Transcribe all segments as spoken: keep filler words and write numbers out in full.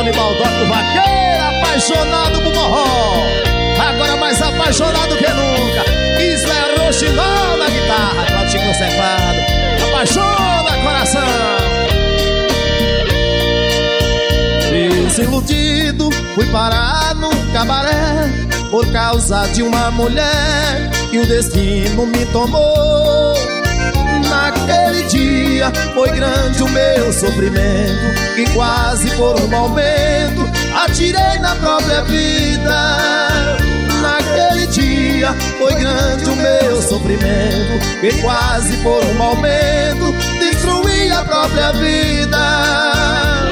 Tony Baldock, o vaqueiro apaixonado por forró, agora mais apaixonado que nunca. Isso é Roxinol na guitarra, Claudinho no teclado, apaixona coração. Desiludido, fui parar num cabaré por causa de uma mulher e o destino me tomou. Naquele dia foi grande o meu sofrimento e quase por um momento atirei na própria vida. Naquele dia foi grande o meu sofrimento e quase por um momento destruí a própria vida.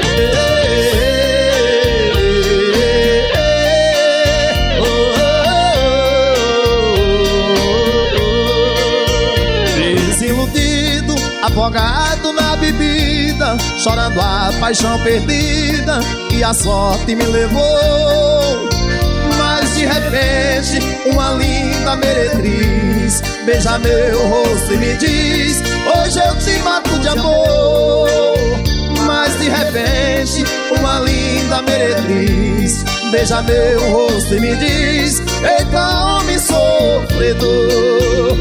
Desiludido, afogado na bebida, chorando a paixão perdida e a sorte me levou. Mas de repente uma linda meretriz beija meu rosto e me diz: hoje eu te mato de amor. Mas de repente uma linda meretriz beija meu rosto e me diz: eita homem sofredor.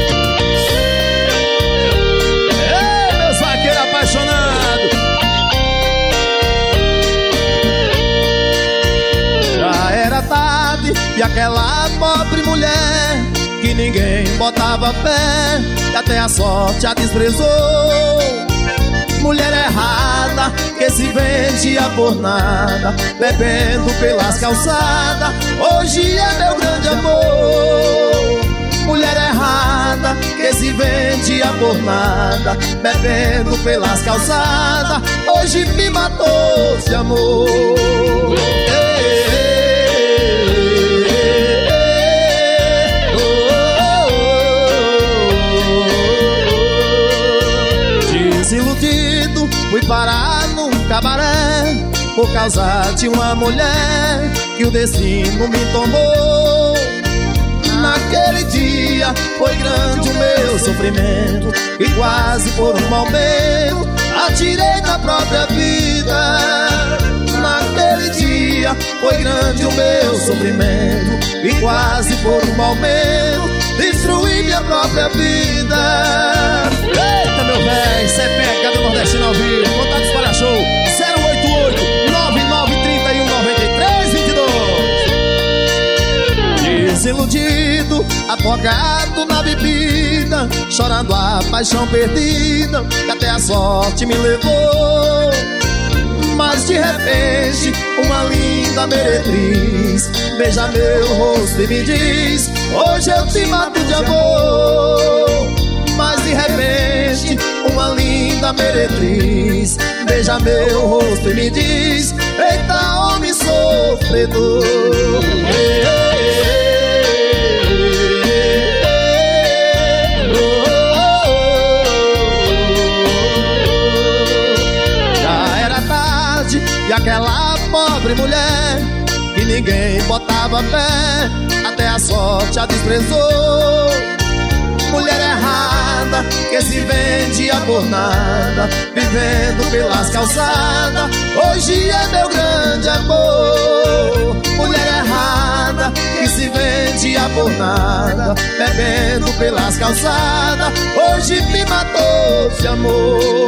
Ei, meus vaqueiros apaixonados, já era tarde e aquela pobre mulher que ninguém botava fé e até a sorte a desprezou. Mulher errada que se vendia por nada, bebendo pelas calçadas, hoje é meu grande amor. Mulher errada que se vendia por nada, bebendo pelas calçadas, hoje me matou de amor. Desiludido, fui parar num cabaré por causa de uma mulher que o destino me tomou. Naquele dia foi grande o meu sofrimento e quase por um momento atirei na própria vida. Naquele dia foi grande o meu sofrimento e quase por um momento destruí minha própria vida. Eita, meu véi, cê pega do Nordestino ao vivo. Contatos para show zero oito oito, nove nove três um, nove três dois dois. Desiludido, afogado na bebida, chorando a paixão perdida que até a sorte me levou. Mas de repente uma linda meretriz beija meu rosto e me diz: hoje eu te mato de amor. Mas de repente uma linda meretriz beija meu rosto e me diz: eita homem sofredor. Já era tarde e aquela pobre mulher que ninguém botava fé, até a sorte a desprezou. Mulher errada que se vendia por nada, vivendo pelas calçadas, hoje é meu grande amor. Mulher errada que se vendia por nada, bebendo pelas calçadas, hoje me matou de amor.